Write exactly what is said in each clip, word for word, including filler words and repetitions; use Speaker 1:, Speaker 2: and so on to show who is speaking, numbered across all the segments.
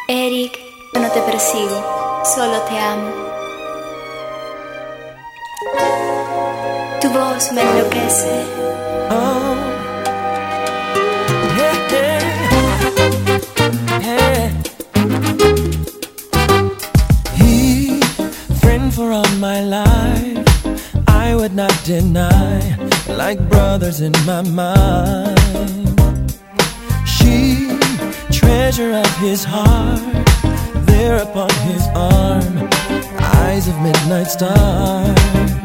Speaker 1: Eric, yo no te persigo, solo te amo. Tu voz me enloquece.
Speaker 2: Oh, yeah, yeah, yeah. He, friend for all my life, I would not deny, like brothers in my mind. She, treasure of his heart, there upon his arm, eyes of midnight stars.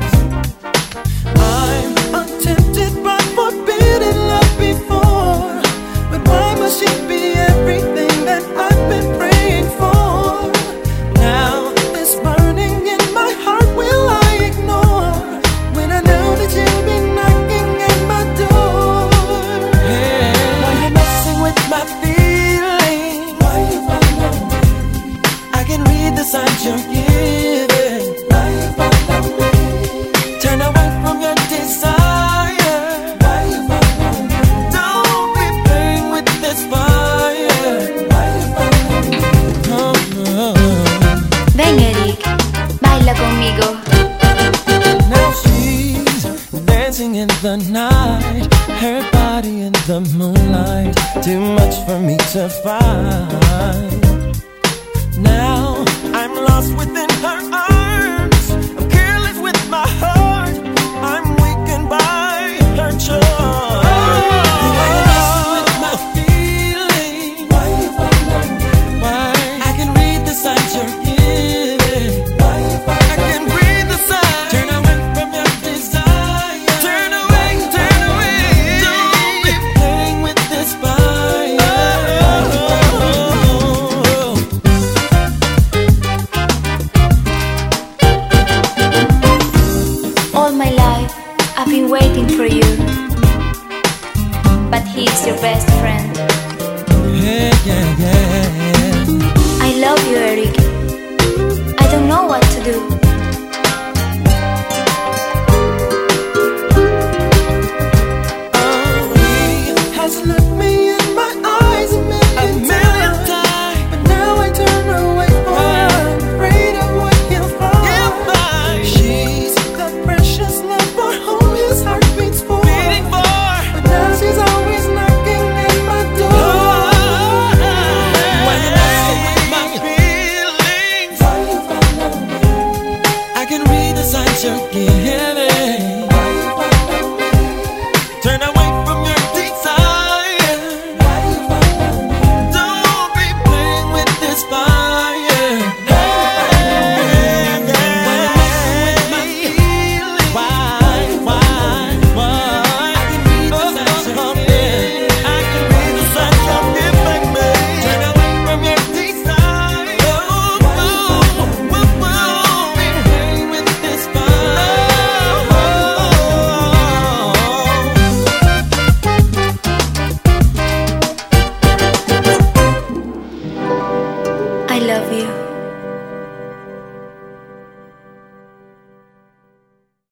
Speaker 2: I'm untempted by forbidden love before, but why must she be everything that I've been praying for? Now this burning in my heart will I ignore, when I know that you'll be knocking at my door. Yeah. Why you messing with my feelings? Why you follow me? I can read the signs you're giving. Why you follow me? Turn away from your desire. Why you follow me? Don't be playing with this fire. Why you follow me? Oh, oh.
Speaker 1: Ven, Eric, baila conmigo.
Speaker 2: Now she's dancing in the night, her body in the moonlight, too much for me to find. Now I'm lost within her arms, I'm careless with my heart, I'm weakened by her charm. Why you messing with my feelings? Why you follow me? Why? I can read the signs you're giving. Why you follow me? I can read the signs. Turn away from your desire. Turn away, turn away. Don't be playing with this fire.
Speaker 1: All my life, I've been waiting for you, but he's your best friend.
Speaker 2: Yeah, yeah, yeah.
Speaker 1: I love you, Eric. I don't know what to do.